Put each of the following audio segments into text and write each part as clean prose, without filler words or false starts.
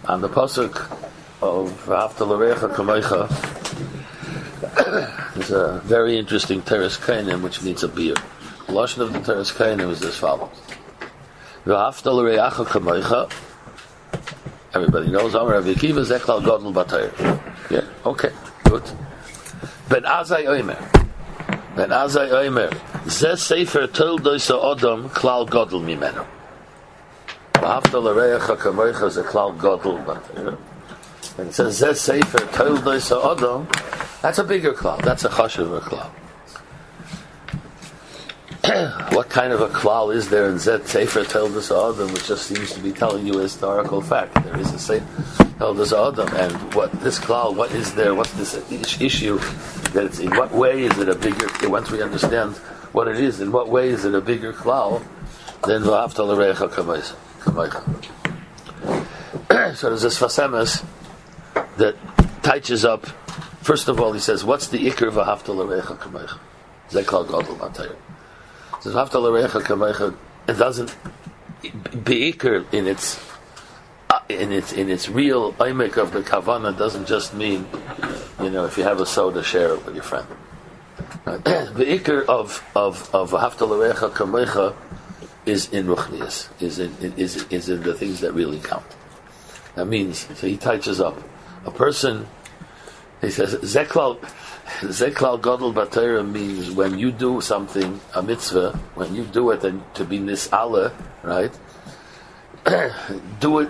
on the pasuk of V'ahavta l'reacha kamocha. There's a very interesting Teres Kainim which needs a beer. The lashon of the Teres Kainim is as follows: V'ahavta l'reacha kamocha. Everybody knows Amar Rav Akiva zeklal godel b'Torah. Yeah, okay, good. Ben Azai Omer, Zeh Sefer Toldos Ha'Adam klal godel mimenu. V'ahavta l'reacha kamocha ze klal godel b'Torah. And it says Zeh Sefer Toldos Ha'Adam. That's a bigger klal. That's a chashuver klal. What kind of a klal is there in Zeh Sefer Toldos Ha'Adam, which just seems to be telling you a historical fact? There is a Sefer Toldos Ha'Adam, and what this klal? What is there? What's this issue? That it's, in what way is it a bigger? Once we understand what it is, in what way is it a bigger klal than V'ahavta l'reacha kamocha? So there's this fasemes that touches up. First of all, he says, "What's the ikar V'ahavta l'reacha kamocha?" Zeklal godel b'Torah. Says V'ahavta l'reacha kamocha. It doesn't be ikar in its real aimek of the kavana. Doesn't just mean, if you have a soda, share it with your friend. The ikar of V'ahavta l'reacha kamocha is in ruchnius, is in the things that really count. That means, so he touches up a person. He says zeklal godel b'Torah means when you do something, a mitzvah, when you do it and to be nis'ala, right? Do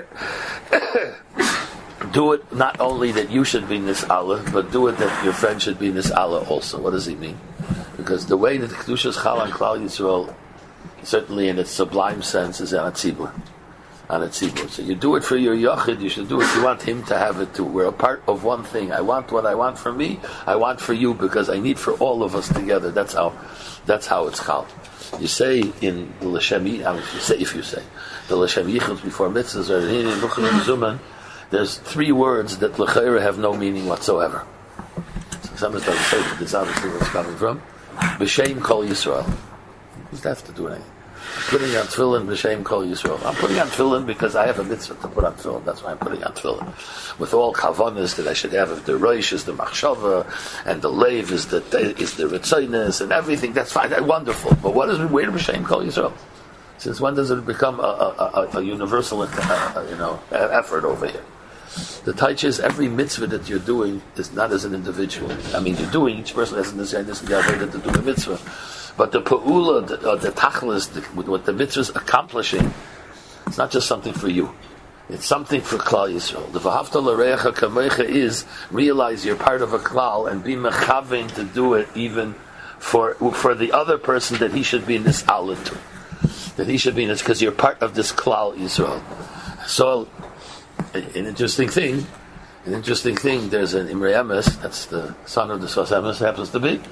it not only that you should be nis'ala, but do it that your friend should be nis'ala also. What does he mean? Because the way that the kedushas chal on Klal Yisrael, certainly in its sublime sense, is on a tzibur. So you do it for your yachid, you should do it. You want him to have it too. We're a part of one thing. I want what I want for me, I want for you, because I need for all of us together. That's how it's chal. You say in the L'Shem if you say the L'Shem Yichud before mitzvahs or in Zuman, there's three words that l'chayra have no meaning whatsoever. So some doesn't say that this obviously where it's coming from. B'shem Kol Yisrael. Who's that have to do anything? Putting on tefillin b'shem Kol Yisrael. I'm putting on tefillin because I have a mitzvah to put on tefillin. That's why I'm putting on tefillin. With all kavanas that I should have, if the roish is the machshava and the leiv is the ritzaynus and everything, that's fine. That's wonderful. But what is where b'shem Kol Yisrael? Since when does it become a universal effort over here? The taich is every mitzvah that you're doing is not as an individual. I mean, you're doing, each person has this guy to do a mitzvah. But the pa'ula, the tachlis, what the mitzvah is accomplishing, it's not just something for you. It's something for Klal Yisrael. The V'ahavta l'reacha kamocha is realize you're part of a klal and be mechavein to do it even for the other person that he should be in this alit to. That he should be in this, because you're part of this klal Yisrael. So, an interesting thing, there's an Imrei Emes, that's the son of the Sfas Emes, happens to be.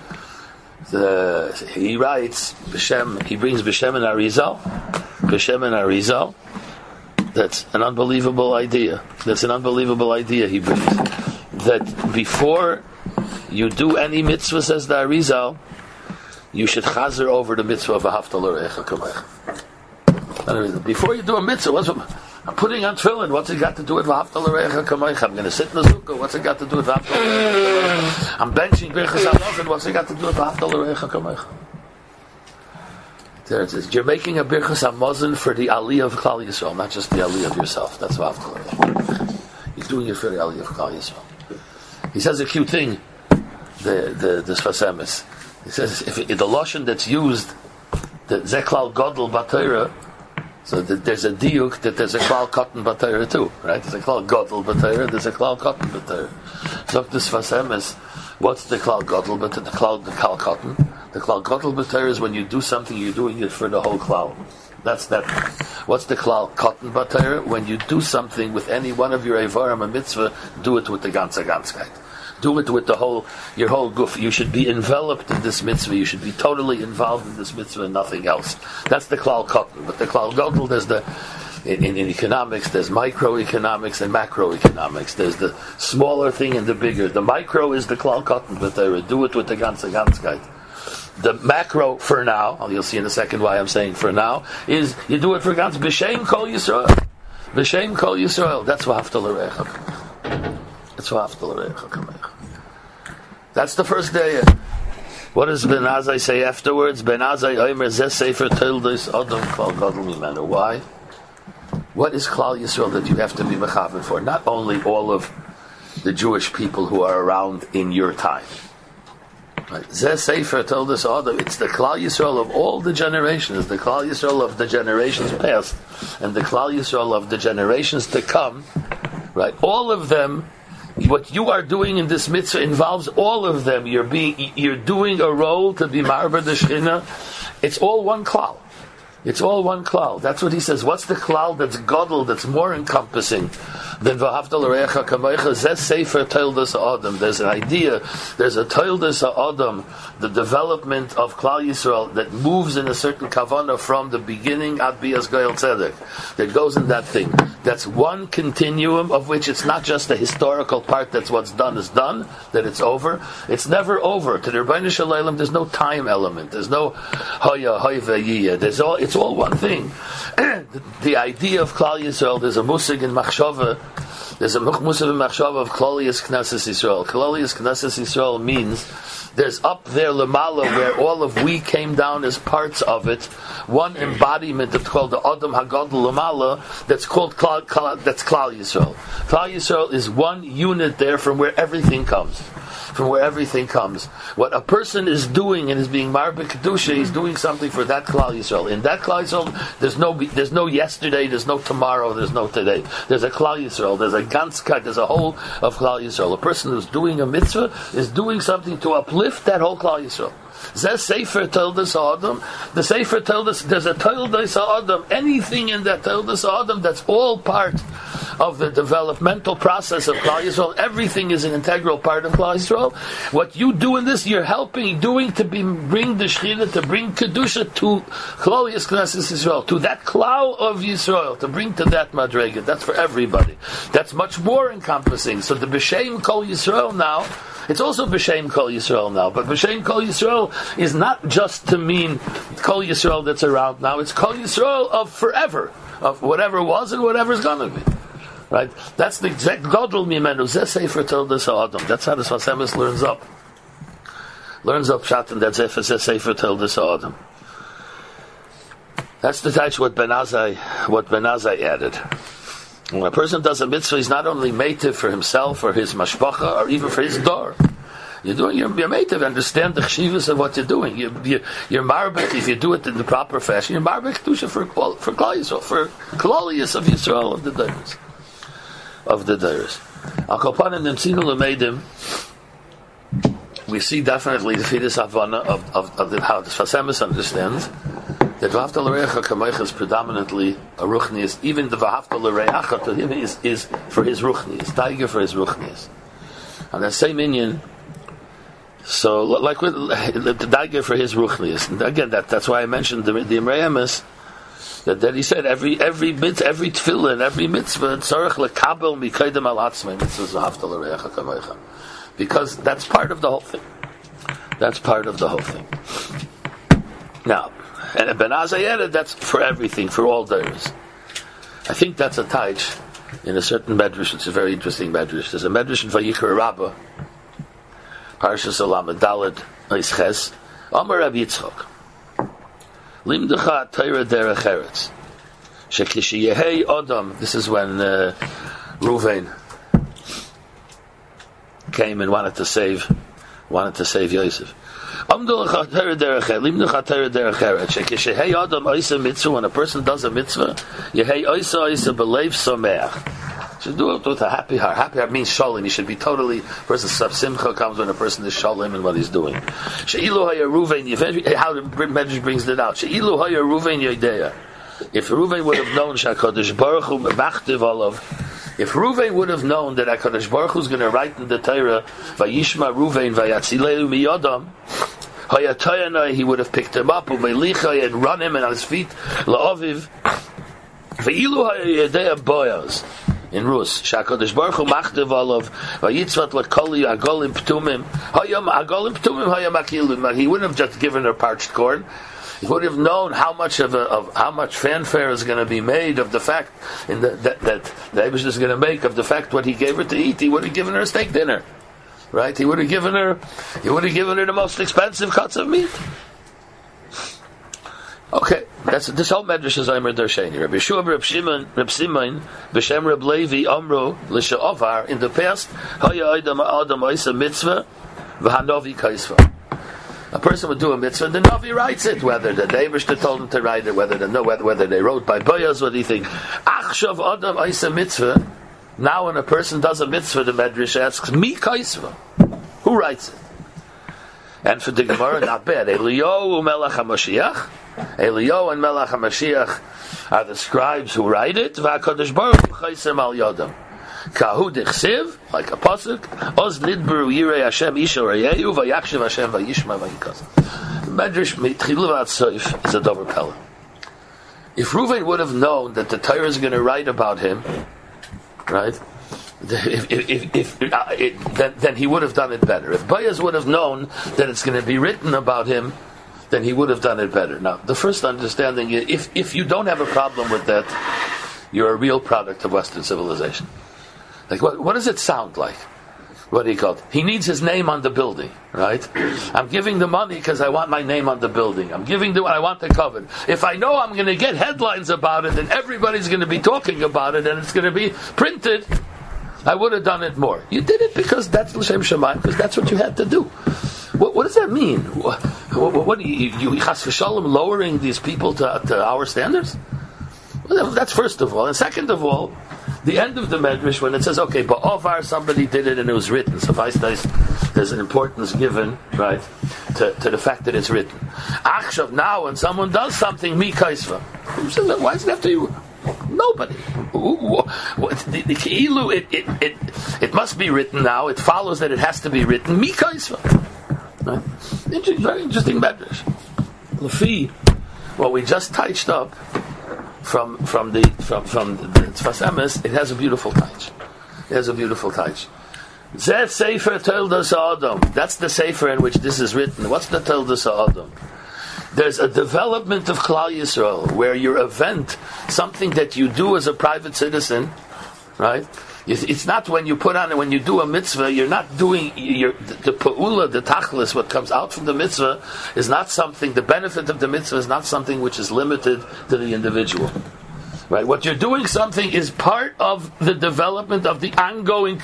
He writes, he brings B'Shem and Arizal. That's an unbelievable idea. He brings. That before you do any mitzvah, says the Arizal, you should chazer over the mitzvah of V'ahavta l'reacha kamocha. Before you do a mitzvah, I'm putting on tefillin. What's it got to do with V'ahavta l'reacha kamocha? I'm going to sit in the sukkah. What's it got to do with V'ahavta l'reacha kamocha? I'm benching birchas hamazon. What's it got to do with V'ahavta l'reacha kamocha? There it is. You're making a birchas hamazon for the aliyah of Klal Yisrael, not just the aliyah of yourself. That's V'ahavta l'reacha. You're doing it for the aliyah of Klal Yisrael. He says a cute thing. The Sfas Emes. He says if the lashon that's used, the zeklal godel b'Torah. So there's a diuk that there's a klal cotton b'Torah too, right? There's a klal godel b'Torah, there's a klal cotton b'Torah. So this Sfas Emes, what's the klal godel b'Torah? The klal cotton. The klal godel b'Torah is when you do something, you're doing it for the whole klal. That's that. What's the klal cotton b'Torah? When you do something with any one of your evarim, a mitzvah, do it with the ganzkeit. Do it with your whole guf. You should be enveloped in this mitzvah. You should be totally involved in this mitzvah and nothing else. That's the klal cotton. But the klal godel, there's in economics, there's microeconomics and macroeconomics. There's the smaller thing and the bigger. The micro is the klal cotton, but do it with the ganzkeit. The macro, for now, you'll see in a second why I'm saying for now, is you do it for Gans B'Shem Kol Yisrael. B'Shem Kol Yisrael. That's V'Ahavta L'Recha. That's V'Ahavta L'Recha Kamecha. That's the first day. What does Ben Azai say afterwards? Ben Azai Omer Zeh Sefer Toldos Adam Klal Gadol Mimenu. Why? What is Klal Yisrael that you have to be mechaven for? Not only all of the Jewish people who are around in your time. Right? Zeh Sefer Toldos Adam. It's the Klal Yisrael of all the generations, the Klal Yisrael of the generations past, and the Klal Yisrael of the generations to come. Right? All of them. What you are doing in this mitzvah involves all of them. You're doing a role to be marber the Shechina. It's all one klal. It's all one klal. That's what he says. What's the klal that's godel, that's more encompassing than V'Ahavta L'Recha Kamecha? Zeh Sefer Toldos Adam. There's an idea. There's a Toldos Adam, the development of Klal Yisrael that moves in a certain kavanah from the beginning ad Bias Goyal Tzedek. That goes in that thing. That's one continuum of which it's not just the historical part. That's what's done is done. That it's over. It's never over. To the Rebbeinu Shalom, there's no time element. There's no hoya hoyva. It's all one thing. The idea of Klal Yisrael, there's a musig in Machshava, there's a musig in Machshava of Klolius Knesset Yisrael. Klolius Knesset Yisrael means there's up there Lamala where all of we came down as parts of it, one embodiment that's called the Adam Hagadol Lamala, that's called that's Klal Yisrael. Klal Yisrael is one unit there from where everything comes. From where everything comes. What a person is doing and is being Marbek Kedusha, he's doing something for that Klal Yisrael. In that Klal Yisrael, there's no yesterday, there's no tomorrow, there's no today. There's a Klal Yisrael, there's a Ganzkeit, there's a whole of Klal Yisrael. A person who's doing a mitzvah is doing something to uplift that whole Klal Yisrael. Zeh Sefer Toldos Adam. The Sefer Toldos, there's a Toldos Adam. Anything in that Toldos Adam, that's all part of the developmental process of Klal Yisrael. Everything is an integral part of Klal Yisrael. What you do in this, you're helping, bring the Shechina, to bring Kedusha to Klal Yisrael, to that Klal of Yisrael, to bring to that Madrega. That's for everybody. That's much more encompassing. So the B'Shem Kol Yisrael now, it's also B'Shem Kol Yisrael now, but B'Shem Kol Yisrael is not just to mean Kol Yisrael that's around now, it's Kol Yisrael of forever, of whatever was and whatever's going to be. Right? That's the exact Godel Mimenu, Zeh Sefer Toldos Adam. That's how the Sfas Emes learns up. Learns up Pshat, and that's Zeh Sefer Toldos Adam. That's the touch what Ben Azai added. When a person does a mitzvah, he's not only meitiv for himself or his mashpacha or even for his dor. You're meitiv, understand the chshivas of what you're doing. You're marbek, if you do it in the proper fashion, you're marbek kedusha for Klal Yisrael, for Klolius of Yisrael, of the Deiros. Of the Deiros. Al Kopanim Nemtzinu L'meidim, we see definitely the Fides Havana of how the Sfas Emes understands that V'Ahavta L'Recha Kamecha is predominantly a ruchnius. Even the V'Ahavta L'Recha to him is for his ruchnius, Tiger for his ruchnius. And that same inyan, so like with the Tiger for his ruchnius. And again, that's why I mentioned the Imrei Emes, that he said every tefillah and every mitzvah tzarech lekabel mikaydem al atzmei mitzvah V'Ahavta L'Recha Kamecha, because that's part of the whole thing. That's part of the whole thing. Now, and Ben Azai added that's for everything, for all days. I think that's a taich in a certain medrash. It's a very interesting medrash. There's a medrash in Vayikra Rabbah, Parshas Olam Daled Eisches, Amar Rabbi Yitzchok, Limdecha Torah derech eretz, shekishiyehei Adam. This is when Ruvain came and wanted to save Yosef. When a person does a mitzvah, should do it with a happy heart. Happy heart means shalom. He should be totally. Person simcha comes when a person is shalom in what he's doing. How the Medrash brings it out. If Ruvain would have known Shakadosh Baruch Hu machtiv olav, if Ruvain would have known that HaKadosh Baruch Hu is going to write in the Torah, Vayishma Ruvain Vayatzileu miyodam, Hayatayana, he would have picked him up, Umelicha, and run him on his feet, La'aviv, Vayilu Hayadea Boyaz, in Rus, Shakadosh Baruch Hu machtiv olav, Vayitzvat Lakoli Agolim Ptumim, Hayam Agolim Ptumim Hayam Akilim. He wouldn't have just given her parched corn. He would have known how much how much fanfare is going to be made of the fact that the Eibush is going to make of the fact what he gave her to eat. He would have given her a steak dinner, right? He would have given her the most expensive cuts of meat. Okay, this whole medrash is Omer Darsheni. Rabbi Yeshua, Reb Simon, B'Shem Reb Levi, Omru l'She'ovar. In the past, Haya Adam Oisa Mitzvah, V'Hanovi Kaisva. A person would do a mitzvah, and the Navi writes it. Whether the Eibush told him to write it, whether they wrote by Boyaz, what do you think? Achshav Adam Oisa Mitzvah. Now, when a person does a mitzvah, the medrash asks, Mi Kaisva. Who writes it? And for the Gemara, not bad. Eliyahu Melech HaMashiach. Eliyahu and Melech HaMashiach are the scribes who write it. VaHaKadosh Baruch Hu Chaisem Al Yodam. Kahu Dichsiv, like a pasuk. Oz Nidberu Yirei Hashem Isha Reyehu VaYakshiv Hashem VaYishma VaYikaz. Medrash Mitchilu VaTzoif is a dover pella. If Reuven would have known that the Torah is going to write about him, right? Then he would have done it better. If Boaz would have known that it's going to be written about him, then he would have done it better. Now, the first understanding is, if you don't have a problem with that, you're a real product of Western civilization. Like, what does it sound like? What do you call it? He needs his name on the building, right? I'm giving the money because I want my name on the building. I'm giving I want the cover. If I know I'm going to get headlines about it, and everybody's going to be talking about it, and it's going to be printed, I would have done it more. You did it because that's L'Shem Shamayim, because that's what you had to do. What does that mean? What you Chas v'Shalom lowering these people to our standards? Well, that's first of all. And second of all, the end of the medrash, when it says, okay, Ba'ovar, somebody did it and it was written. So there's an importance given, right, to the fact that it's written. Achshav, now when someone does something, Mi Kaisva. Why does it have to be... Nobody. It must be written now. It follows that it has to be written. Mi Kaisva. Right? Very interesting medrash. Lefi, what we just touched up from the Tzfas Emes, it has a beautiful touch. Zeh Sefer Toldos Ha'adam. That's the Sefer in which this is written. What's the Toldos Ha'adam? There's a development of Klal Yisrael where your event, something that you do as a private citizen, right? It's not when you put on it, when you do a mitzvah, you're not doing the pa'ula, the tachlis, what comes out from the mitzvah is not something, the benefit of the mitzvah is not something which is limited to the individual. Right? What you're doing something is part of the development of the ongoing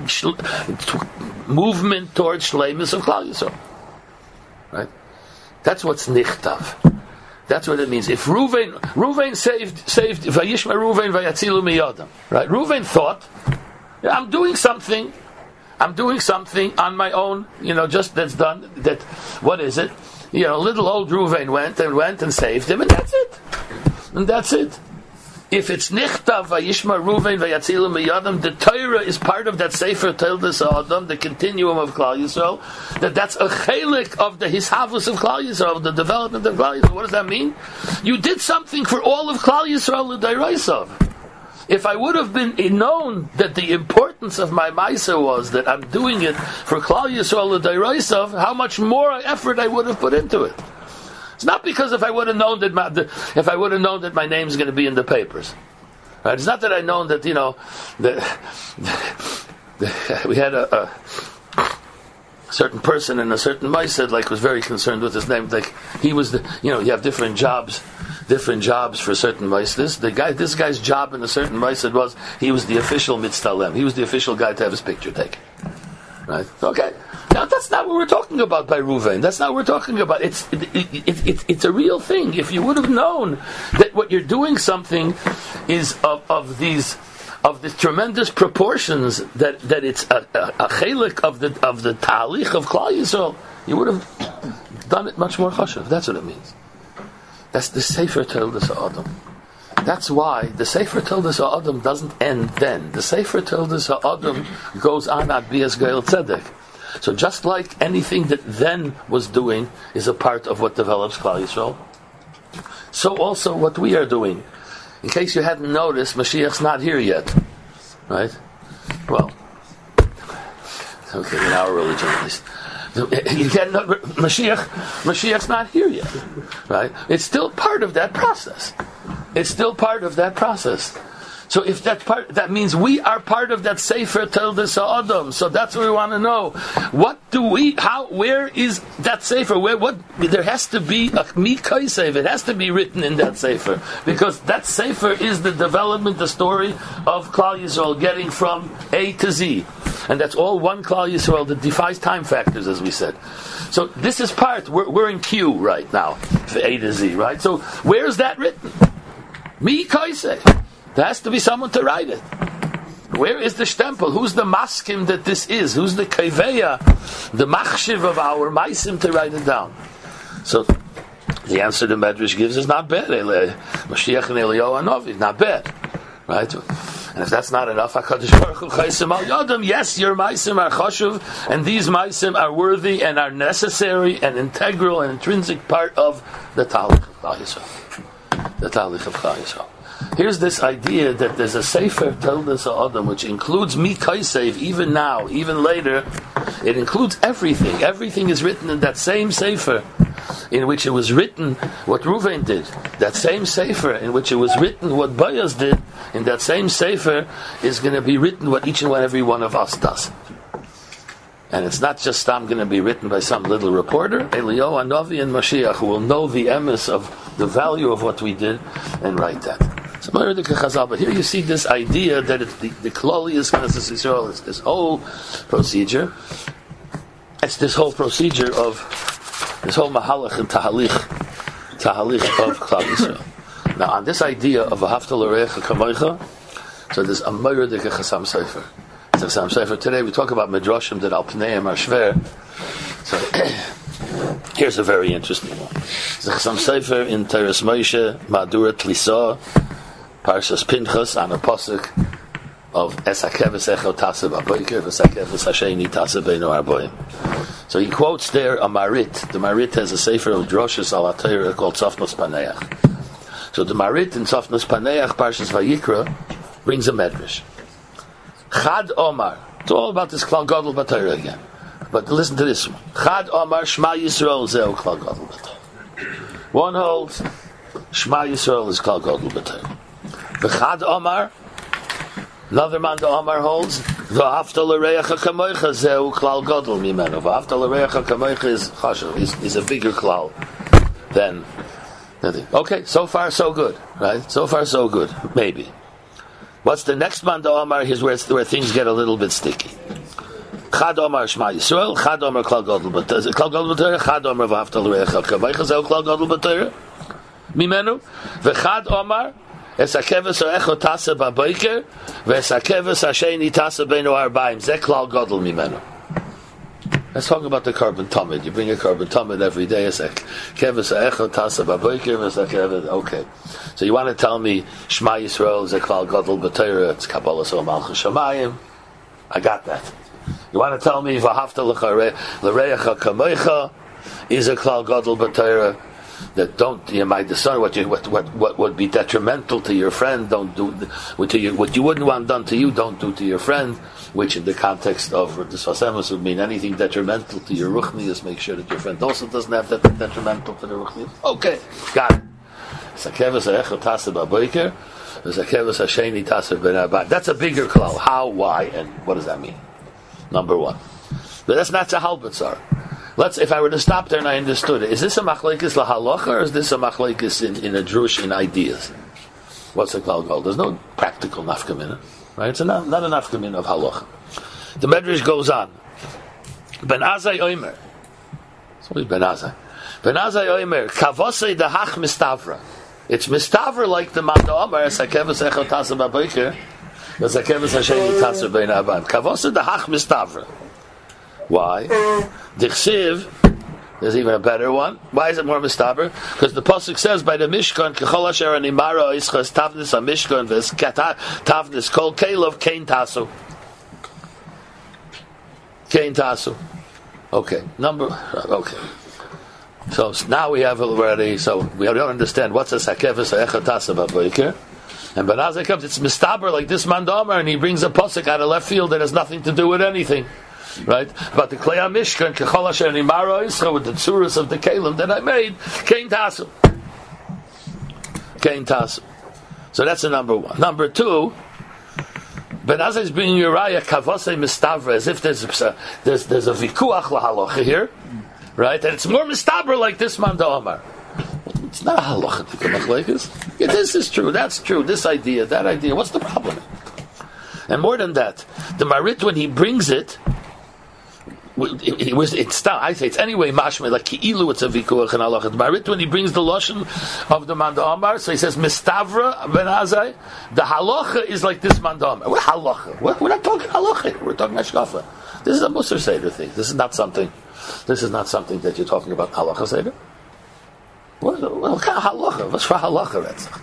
movement towards shleimus of Klal Yisrael. Right? That's what's nichtav. That's what it means. If Reuven saved Vayishma Reuven Vayatzilu Miyadam. Right? Reuven thought, I'm doing something on my own, just that's done. That what is it? Little old Reuven went and saved him, and that's it. If it's nichtav Vayishma Reuven Vayatzilu Miyadam, the Torah is part of that Sefer Toldos Ha'adam, the continuum of Klal Yisrael. That's a chelik of the hishavus of Klal Yisrael, the development of Klal Yisrael. What does that mean? You did something for all of Klal Yisrael l'dayrasav. If I would have been known that the importance of my Maisa was that I'm doing it for Klal Yisrael l'dayrasav, how much more effort I would have put into it. It's not because if I would have known that my name is going to be in the papers. Right? It's not that I known that we had a certain person in a certain Maaseh was very concerned with his name. Like he was you have different jobs for certain Maasehs. This guy's job in a certain Maaseh was he was the official mitztalem. He was the official guy to have his picture taken. Right? Okay. Now that's not what we're talking about by Reuven. That's not what we're talking about. It's a real thing. If you would have known that what you're doing something is of these tremendous proportions, that it's a chelik of the talich of Klal Yisrael, you would have done it much more chashuv. That's what it means. That's the Sefer Toldos Ha'adam. That's why the Sefer Toldos Ha'adam doesn't end then. The Sefer Toldos Ha'adam goes on at Bias Gael Tzedek. So just like anything that then was doing is a part of what develops Klal Yisrael, so also what we are doing. In case you hadn't noticed, Mashiach's not here yet. Right? Well, okay, in our religion at least. You get Mashiach's not here yet, right? It's still part of that process. So if that's part, that means we are part of that Sefer Toldos Ha'adam. So that's what we want to know. Where is that Sefer? There has to be a Mikaisev. It has to be written in that Sefer. Because that Sefer is the development, the story of Klal Yisrael getting from A to Z. And that's all one Klal Yisrael that defies time factors, as we said. So this is we're in Q right now, for A to Z, right? So where's that written? Mikaisev. There has to be someone to write it. Where is the stempel? Who's the maskim that this is? Who's the kaiveya, the machshiv of our maisim to write it down? So the answer the Medrash gives is not bad. Mashiach and Eliyahu Hanavi, not bad, right? And if that's not enough, HaKadosh Baruch Hu chaysim al yodam. Yes, your maisim are chashuv, and these maisim are worthy and are necessary and integral and intrinsic part of the Talik of Klal Yisrael. Here's this idea that there's a Sefer Toldos Ha'adam which includes Mikaisev even now, even later. It includes everything. Everything is written in that same Sefer in which it was written what Reuven did. That same Sefer in which it was written what Boaz did. In that same Sefer is going to be written what each and every one of us does. And it's not just going to be written by some little reporter. Eliyahu Hanavi and Mashiach who will know the emes of the value of what we did and write that. But here you see this idea that the Klolius Knesset Yisrael is this whole procedure. It's this whole procedure of this whole mahalach and tahalich of Klal Yisrael. Now, on this idea of V'ahavta l'reacha kamocha, so there's a Moirdik Chasam Sefer. It's a Chasam Sefer. Today we talk about Midrashim that al pneim are shver. So here's a very interesting one. It's a Chasam Sefer in Teres Moshe, Madura Tlisa, Parshas Pinchas, on a pasuk of Esakeves Echo Tasa B'Boiker, Esakeves Hasheni Tasa Beinu Arboim. So he quotes there a Marit. The Marit has a Sefer of Droshes al HaTorah called Tzafnos Paneach. So the Marit in Tzafnos Paneach, Parshas Vayikra, brings a medrash. Chad Omar. It's all about this Klal Gadol B'Torah again. But listen to this one. Chad Omar Shema Yisrael Zeu Klal Gadol B'Torah. One holds Shema Yisrael is Klal Gadol B'Torah. V'chad Omar, another man the Omar holds V'ahavta l'reacha kamoicha zeu klal gadol mimenu. V'ahavta l'reacha kamoicha is chashuv, is a bigger klal than. Okay, so far so good, right? So far so good, maybe. What's the next man the Omar? Here's where things get a little bit sticky. Chad Omar Shema Yisrael, Chad Omar klal gadol b'Torah, klal gadol b'Torah, Chad Omar v'ahavta l'reacha kamoicha zeu klal gadol b'Torah mimenu. V'chad Omar Esakeves Echo Tasa B'Boiker, V'esakeves Hasheni Tasa Beinu Arbaim. Zeh Klal Gadol Mimenu. Let's talk about the carbon tamid. You bring a carbon tamid every day. Esakeves Echo Tasa B'Boiker, V'esakeves. Okay. So you want to tell me Shema Yisrael is a Klal Gadol B'Torah? It's Kabbalah So Malchus Shamayim. I got that. You want to tell me V'ahavta l'reacha kamoicha is a Klal Gadol B'Torah? That you might discern what would be detrimental to your friend. Don't do what you wouldn't want done to you. Don't do to your friend. Which, in the context of the Sfasemus, would mean anything detrimental to your ruchnius. Make sure that your friend also doesn't have that detrimental to the ruchnius. Okay, got it. That's a bigger klal. How, why, and what does that mean? Number one. But that's not a halbatzar. If I were to stop there and I understood it, is this a machlekes lahalacha or is this a machlekes in a drush in ideas? What's a klal gadol? There's no practical nafkamina, right? It's not a nafkamina of halacha. The Medrash goes on. Ben Azai Omer. What is Ben Azai? Ben Azai Omer. Kavosei dahach mistavra. It's mistavra like the man Omer. Sakeves echot tasa b'boiker. Sakeves hasheni tasa bein aban. Kavosei dahach mistavra. Why? Dichsiv, there's even a better one. Why is it more mistaber? Because the pasuk says by the Mishkan, Kechol asher animara ischas tavnis ha-Mishkan ves tavnis kol kelov kein tasu. Kein tasu. Okay. Okay. So now we have already, so we don't understand what's a sakevis ha'echad tasa b'boiker. And Benazai comes, it's mistaber like this man Domer, and he brings a pasuk out of left field that has nothing to do with anything. right? But the Klei HaMishkan, Kechol Asher Nimaro Yisrael, with the tzuras of the Kalim that I made, Kein Tasu. Kein Tasu. So that's the number one. Number two, Ben Azai is bringing Uriah Kavosei Mistavra, as if there's a vikuach lahalocha here, right? And it's more Mistavra like this man Omar. It's not a halacha to come like this. Yeah, this is true, that's true, this idea, that idea. What's the problem? And more than that, the Marit, when he brings it, I say it's anyway mashme like ki'ilu, it's a vikuach and halacha. The Marit, when he brings the lashon of the man Omar, so he says Mistavra Ben Azai, the halacha is like this man Omar. What halacha? We're not talking halacha. We're talking hashkafa. This is a Musar Seder thing. This is not something that you're talking about halacha Seder. What kind of halacha? What's for halacha?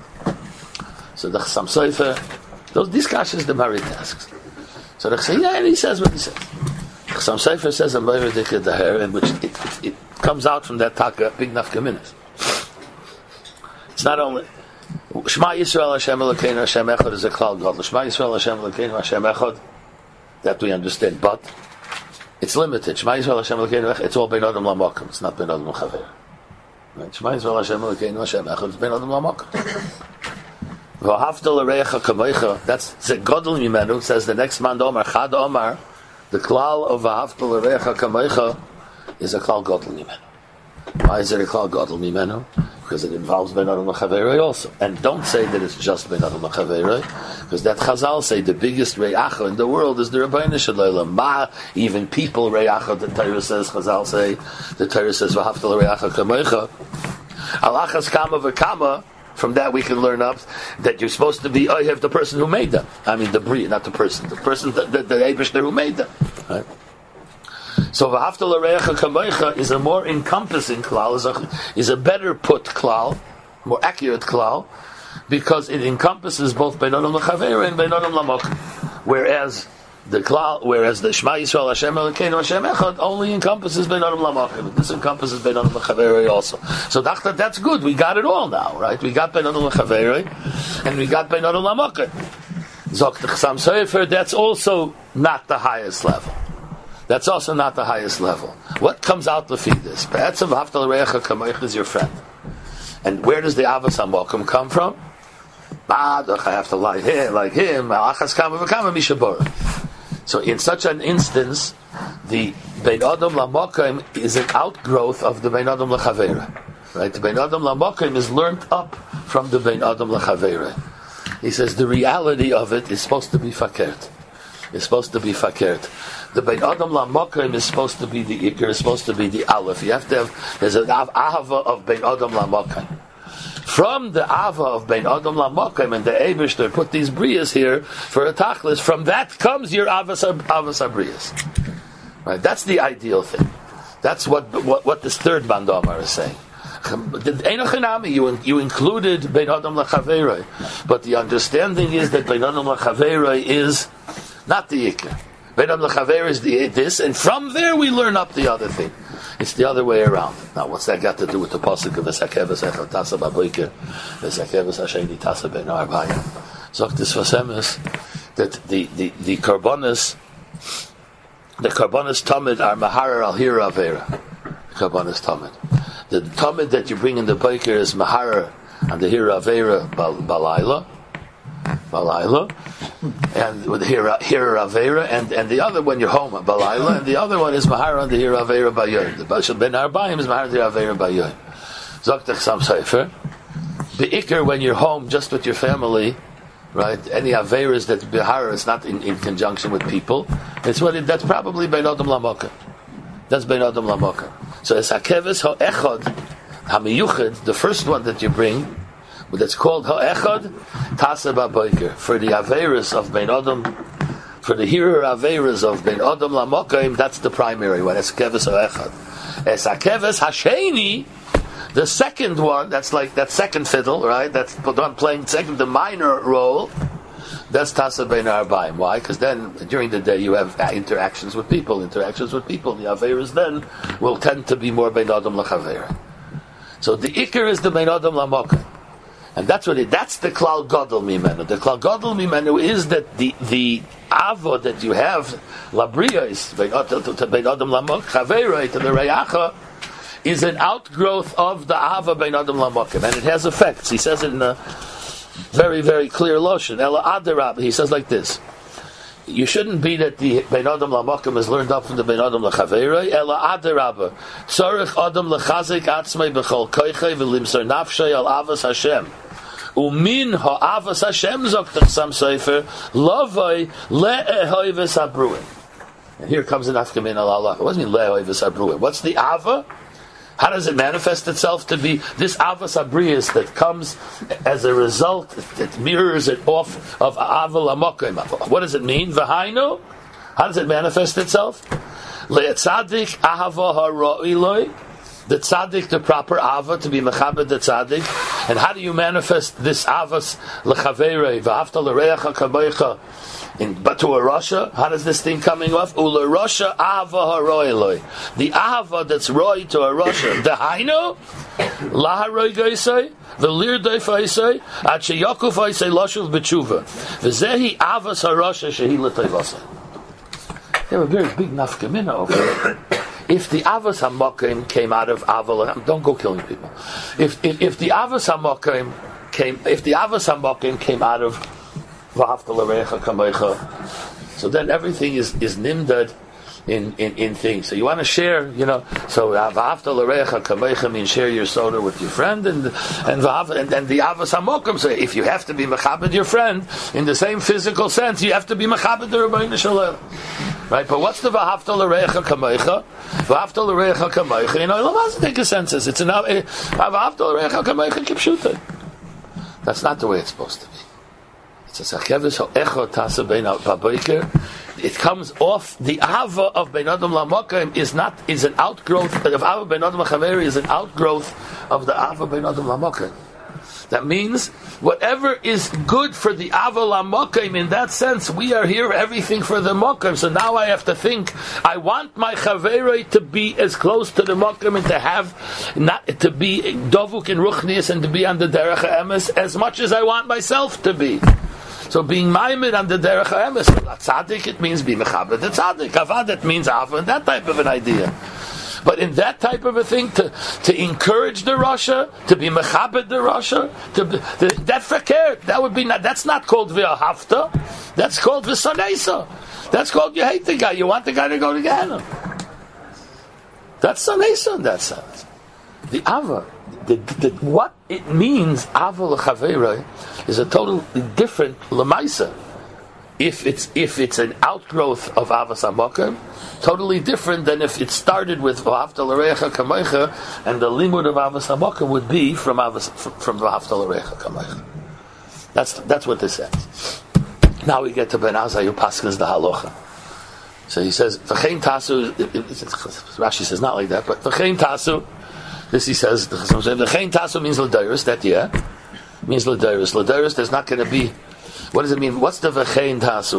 So the Chassam Sofer, these kashas the Marit asks. So they say, yeah, and he says what he says. Chassam Sofer says a Moeredik Daher, in which it comes out from that taka big nafkaminas. It's not only Shema Yisrael Hashem Elokeinu Hashem Echad is a klal gadol. Shema Yisrael Hashem Elokeinu Hashem Echad, that we understand, but it's limited. Shema Yisrael Hashem Elokeinu Echad, it's all Ben Adam Lamokim. It's not Ben Adam Lachaver. Right? Shema Yisrael Hashem Elokeinu Hashem Echad, it's Ben Adam Lamokim. V'ahavta l'reicha kamoicha, that's the gadol mimenu, says the next man Omar, Chad Omar, the klal of v'ahavta l'reicha kamoicha is a klal gadol mimenu. Why is it a klal gadol mimenu? Because it involves Ben Adam L'Chaverei also. And don't say that it's just Ben Adam L'Chaverei, because that Chazal say the biggest Re'acha in the world is the Rabbeinu Shalom. Ma, even people Re'acha, the Torah says, Chazal say, the Torah says, V'ahavta l'reicha kamoicha. Alachas kama v'kama, from that we can learn up that you're supposed to be have the person who made them. I mean the Bri, not the person the Eibishter who made them. Right? So v'ahavta l'reicha kamoicha is a more encompassing klal, is a better put klal, more accurate klal, because it encompasses both Ben Adam L'Chaver and Ben Adam Lamok. Whereas the Shema Yisrael Hashem Elokeinu Hashem Echad only encompasses Ben Adam Lamok. This encompasses Ben Adam L'Chaver also. So that's good. We got it all now, right? We got Ben Adam L'Chaver and we got Ben Adam Lamok. Zok the Chassam Sofer, that's also not the highest level. That's also not the highest level. What comes out to feed this? Be'etzem v'ahavta l'reicha kamoich is your friend. And where does the Avos HaMokum come from? I have to like him. Achas kama v'kama mishabor. So in such an instance, the Bein Adam L'Mokum is an outgrowth of the Bein Adam L'Chaver. Right? The Bein Adam L'Mokum is learned up from the Bein Adam L'Chaver. He says the reality of it is supposed to be fakert. It's supposed to be fakert. The Bein Adam L'Mokum is supposed to be the Iker, is supposed to be the Aleph. You have to have, there's an Ahava of Bein Adam L'Mokum. From the Ava of Bein Adam L'Mokum and the Eibishter put these Brias here for a Tachlis, from that comes your Avas HaBrias. Right? That's the ideal thing. That's what this third Bandamar is saying. You included Bein Adam L'Chaverei, but the understanding is that Bein Adam L'Chaverei is not the Iker. Bein Adam L'Chaverei is this, and from there we learn up the other thing. It's the other way around. Now, what's that got to do with the pasuk of Esakevas Echad Tasa B'Boiker, Esakevas Hasheni Tasa Ben Arbayim? Zok this vasemes that the karbonis tamid are maharer al hira avera. Karbonis tamid. The tamid that you bring in the boiker is maharer and the hira avera balayla, and with hira avera, and the other one you're home balayla, and the other one is maharer and the hira avera bayoy. The bashal ben arbayim is maharer the avera bayoy. Zok the Chassam Sofer. The ikr when you're home just with your family. Right, any averas that behara, it's not in conjunction with people. That's probably Bein Adam L'Mokum. That's Bein Adam L'Mokum. So it's hakeves ha'echad hamiyuchad, the first one that you bring, that's called ha'echad tasa b'boiker for the averas of Bein Adam, for the hirer averas of Bein Adam L'Mokum. That's the primary one. It's hakeves ha'echad. It's hakeves hasheni. The second one, that's like that second fiddle, right? That's playing second, the minor role. That's Tasa Bein Arbayim. Why? Because then during the day you have interactions with people. The Averas then will tend to be more Bein Adam L'Chaver. So the Iker is the Bein Adam L'Mokum. And that's the Klal Gadol Mimenu. The Klal Gadol Mimenu is that the avo that you have, labriyos, bein adam lamok, chaveroi to the reyacha, is an outgrowth of the ava bein adam lamokim, and it has effects. He says it in a very, very clear lotion. Ela aderab. He says like this: you shouldn't be that the bein adam lamokim is learned up from the bein adam lachaveroi. Ela aderab. Tzorich adam lechazik atzmei b'chol koichei v'limsar nafshay al avas Hashem. Umin ha'avas Hashem zoktach sam sefer lovay le'ehoives habruin. And here comes an afkamin al Allah. What does it mean le'ehoives habruin? What's the ava? How does it manifest itself to be this avas abrius that comes as a result, that mirrors it off of aval amokim? What does it mean? V'hainu? How does it manifest itself? Le'etzadik ahava ha'ro'iloi. The tzaddik, the proper ava, to be mechabed the tzaddik. And how do you manifest this avas lechaverei v'afta l'reacha kaboicha but to a Rasha? How does this thing coming off? Ula Rasha ava haroiloi. The ava that's roi to a Rasha. The hainu laharoi gaisei v'lir doifaisei at sheyakuf aisei lashuv b'tshuva v'zehi avas harasha shehi l'tayvasei. They have a very big nafkamina over it. If the avos hamokim came out of aval, don't go killing people. If the avos hamokim came out of v'hafta l'recha kamecha, so then everything is nimdad in things. So you want to share, So v'hafta l'recha kamecha means share your soda with your friend, and the avos hamokim say if you have to be mechabed your friend in the same physical sense, you have to be mechabed the Rebbeinu Shalom. Right, but what's the v'hafta l'recha kamecha? V'hafta l'recha kamecha. Olam doesn't take a census. It's an v'hafta l'recha kamecha kipshuta. That's not the way it's supposed to be. It's a sakeves ho'echo tasa bein baboiker. It comes off the ava of bein adam lamokim is an outgrowth of ava bein adam lachaveri is an outgrowth of the ava bein adam lamokim. That means whatever is good for the ava lamokim, in that sense, we are here everything for the mokim. So now I have to think, I want my chaveri to be as close to the mokim and to have, not to be dovuk and ruchnius and to be on the derech ha'emes as much as I want myself to be. So being maimed on the derech ha'emes, tzaddik, it means be mechaber the tzaddik. Avad, it means ava, and that type of an idea. But in that type of a thing, to encourage the Rasha, to be mechabed the Rasha, that fakir, that would be that's not called v'ahafta, that's called v'sanesa. That's called you hate the guy, you want the guy to go to Gehenna. That's sanesa in that sense. The ava, what it means, ava l'chaveira, is a totally different lemaisa. If it's an outgrowth of avas hamokim, totally different than if it started with v'hafta l'recha kamecha, and the limud of avas hamokim would be from v'hafta l'recha kamecha. That's what this says. Now we get to Ben Azai who paskins the halacha. So he says v'chein tasu. Rashi says not like that, but v'chein tasu. This he says v'chein tasu means l'dayris. That means l'dayris. L'dayris. There's not going to be. What does it mean? What's the v'chein tasu?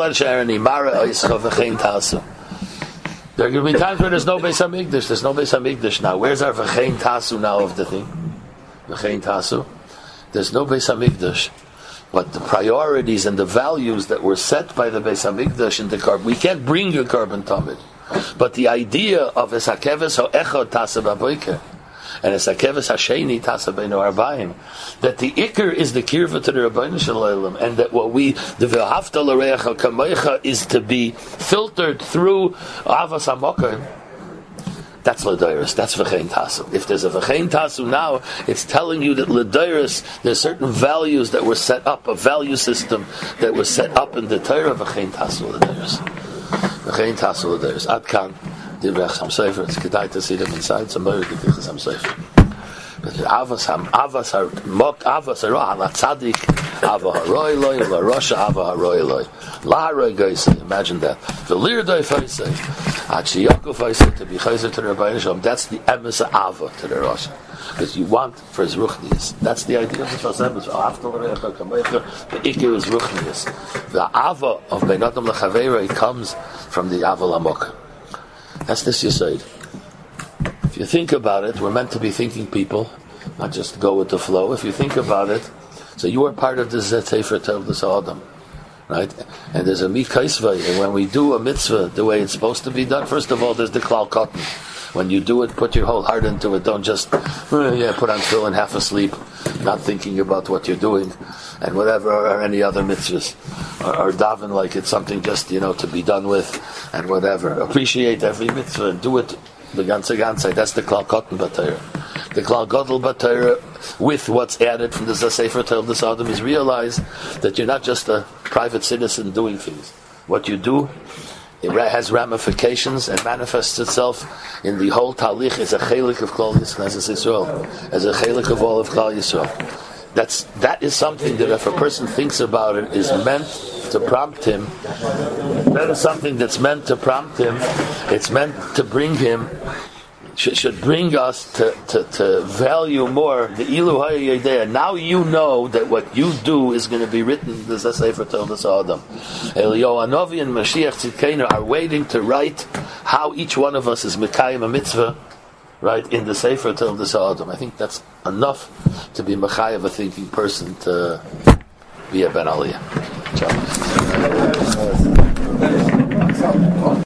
There are going to be times where there's no Beis Hamikdash. There's no Beis Hamikdash now. Where's our v'chein tasu now of the thing? V'chein tasu. There's no Beis Hamikdash. But the priorities and the values that were set by the Beis Hamikdash in the carbon, we can't bring a carbon tamid. But the idea of esakeves ho'echod tasa b'boiker and esakeves hasheni tasa beinu arbaim, that the ikr is the kirva to the Rebbeinu Shalom, and that the v'hafta l'recha kamecha is to be filtered through avas hamokim. That's l'dairis. That's v'chein tasu. If there's a v'chein tasu now, it's telling you that l'dairis, there's certain values that were set up, a value system that was set up in the Torah. V'chein tasu l'dairis. V'chein tasu l'dairis. Ad kan divrei Chassam Sofer. It's kedai to see them inside. Somebody divrei Chassam Sofer. But avas harah la tzadik ava haroi loy la rasha ava haroi loy la haroi goysei. Imagine that. The lir doy faisei achi yakuf faisei to be chayzer to the Rebbeinu Shalom. That's the emes ava to the rasha, because you want for his ruchnius. That's the idea of the emes. After the ikir is ruchnius. The ava of bein adam lechavera comes from the ava lamok. That's this yesod. If you think about it, we're meant to be thinking people, not just go with the flow. If you think about it, so you are part of the Sefer Tov Adam, right? And there's a mikaisvay, and when we do a mitzvah the way it's supposed to be done, first of all, there's the klal cotton. When you do it, put your whole heart into it. Don't just, put on tefillin half asleep, not thinking about what you're doing, and whatever, or any other mitzvahs. Or daven like it's something just, to be done with, and whatever. Appreciate every mitzvah and do it the ganze. That's the klal cotton b'Torah. The klal gadol b'Torah, with what's added from the Sefer Torah this Adam, is realize that you're not just a private citizen doing things. What you do, it has ramifications and manifests itself in the whole talich as a chelik of Klal Yisrael, as a chelik of all of Klal Yisrael. That is something that if a person thinks about it is meant to prompt him. That is something that's meant to prompt him. It's meant to bring him. Should bring us to value more the ilu hayidea. Now you know that what you do is going to be written. There's a Sefer Torah Adam. Eliyahu Hanavi and Mashiach Tzidkenu are waiting to write how each one of us is mekayim a mitzvah, right, in the Sefer Torah Adam. I think that's enough to be mechayev a thinking person to be a ben aliyah.